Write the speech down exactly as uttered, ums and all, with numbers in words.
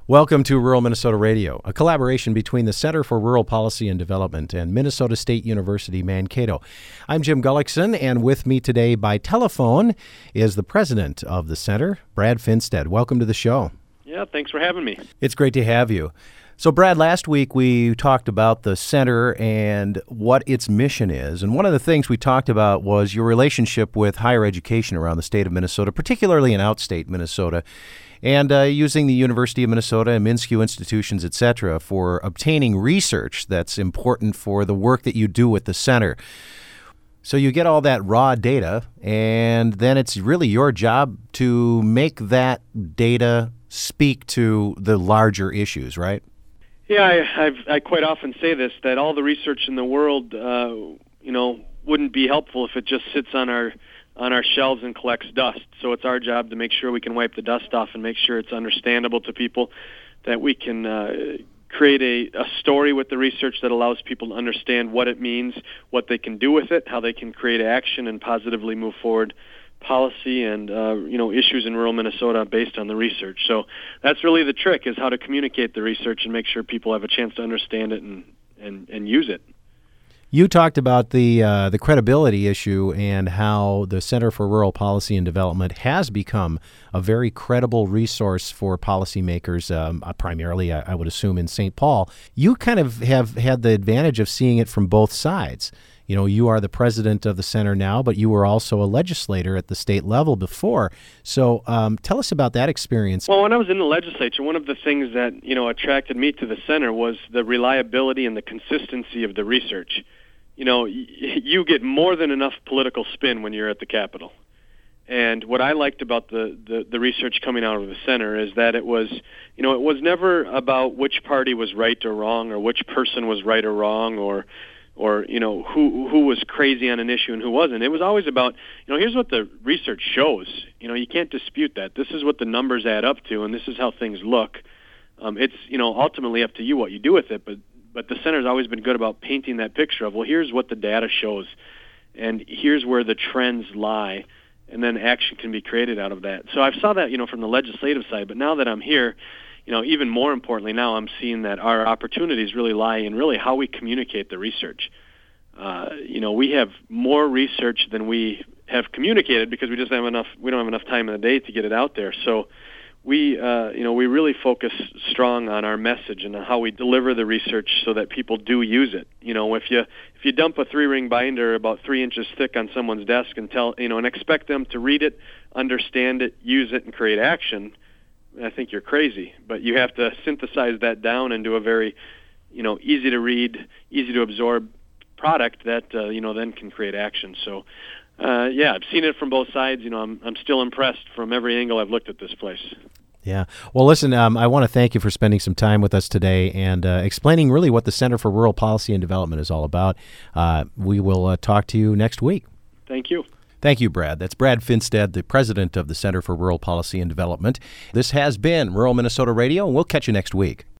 Welcome to Rural Minnesota Radio, a collaboration between the Center for Rural Policy and Development and Minnesota State University Mankato. I'm Jim Gullickson, and with me today by telephone is the president of the center, Brad Finstead. Welcome to the show. Yeah, thanks for having me. It's great to have you. So, Brad, last week we talked about the center and what its mission is. And one of the things we talked about was your relationship with higher education around the state of Minnesota, particularly in outstate Minnesota, and uh, using the University of Minnesota and MnSCU institutions, et cetera, for obtaining research that's important for the work that you do with the center. So you get all that raw data, and then it's really your job to make that data speak to the larger issues, right? Yeah, I, I've, I quite often say this, that all the research in the world, uh, you know, wouldn't be helpful if it just sits on our on our shelves and collects dust. So it's our job to make sure we can wipe the dust off and make sure it's understandable to people, that we can uh, create a, a story with the research that allows people to understand what it means, what they can do with it, how they can create action and positively move forward policy and uh, you know issues in rural Minnesota based on the research. So that's really the trick, is how to communicate the research and make sure people have a chance to understand it and, and, and use it. You talked about the uh, the credibility issue and how the Center for Rural Policy and Development has become a very credible resource for policymakers, um, primarily, I, I would assume, in Saint Paul. You kind of have had the advantage of seeing it from both sides. You know, you are the president of the center now, but you were also a legislator at the state level before. So um, tell us about that experience. Well, when I was in the legislature, one of the things that, you know, attracted me to the center was the reliability and the consistency of the research. You know, y- you get more than enough political spin when you're at the Capitol. And what I liked about the, the, the research coming out of the center is that it was, you know, it was never about which party was right or wrong, or which person was right or wrong, or or, you know, who who was crazy on an issue and who wasn't. It was always about, you know, here's what the research shows. You know, you can't dispute that. This is what the numbers add up to, and this is how things look. Um, it's, you know, ultimately up to you what you do with it, but but the center's always been good about painting that picture of, well, here's what the data shows, and here's where the trends lie, and then action can be created out of that. So I saw that, you know, from the legislative side, but now that I'm here, you know, even more importantly, now I'm seeing that our opportunities really lie in really how we communicate the research. Uh, you know, we have more research than we have communicated because we just have enough. We don't have enough time in the day to get it out there. So we, uh, you know, we really focus strong on our message and on how we deliver the research so that people do use it. You know, if you if you dump a three-ring binder about three inches thick on someone's desk and tell, you know, and expect them to read it, understand it, use it, and create action, I think you're crazy. But you have to synthesize that down into a very, you know, easy to read, easy to absorb product that uh, you know then can create action. So, uh, yeah, I've seen it from both sides. You know, I'm I'm still impressed from every angle I've looked at this place. Yeah. Well, listen, um, I want to thank you for spending some time with us today and uh, explaining really what the Center for Rural Policy and Development is all about. Uh, we will uh, talk to you next week. Thank you. Thank you, Brad. That's Brad Finstead, the president of the Center for Rural Policy and Development. This has been Rural Minnesota Radio, and we'll catch you next week.